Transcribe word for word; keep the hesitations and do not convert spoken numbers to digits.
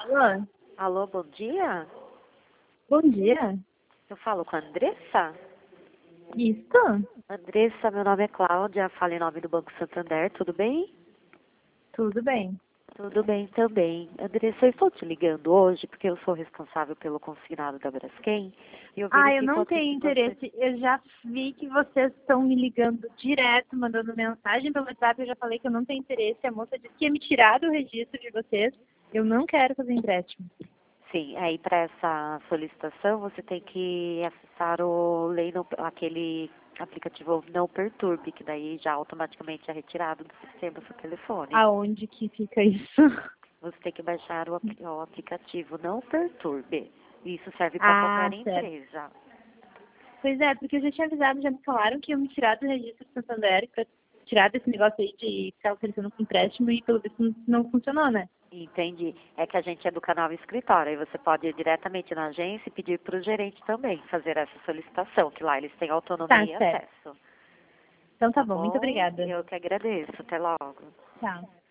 Alô? Alô, bom dia? Bom dia. Eu falo com a Andressa? Isso? Andressa, meu nome é Cláudia, falo em nome do Banco Santander, tudo bem? Tudo bem. Tudo bem também. Andressa, eu estou te ligando hoje porque eu sou responsável pelo consignado da Braskem e eu Ah, eu não verifico aqui tenho que você... interesse. Eu já vi que vocês estão me ligando direto, mandando mensagem pelo WhatsApp. Eu já falei que eu não tenho interesse. A moça disse que ia me tirar do registro de vocês. Eu não quero fazer empréstimo. Sim, aí para essa solicitação você tem que acessar o lei não, aquele aplicativo Não Perturbe, que daí já automaticamente é retirado do sistema do seu telefone. Aonde que fica isso? Você tem que baixar o, apli- o aplicativo Não Perturbe. Isso serve para qualquer Ah, certo. empresa. Pois é, porque eu já tinha avisado, já me falaram que iam me tirar do registro do Santander para tirar desse negócio aí de ficar oferecendo com empréstimo e pelo visto não, não funcionou, né? Entendi. É que a gente é do canal Escritório. Aí você pode ir diretamente na agência e pedir para o gerente também fazer essa solicitação, que lá eles têm autonomia Tá, e certo. acesso. Então tá Tá bom, muito bom? obrigada. Eu que agradeço. Até logo. Tchau.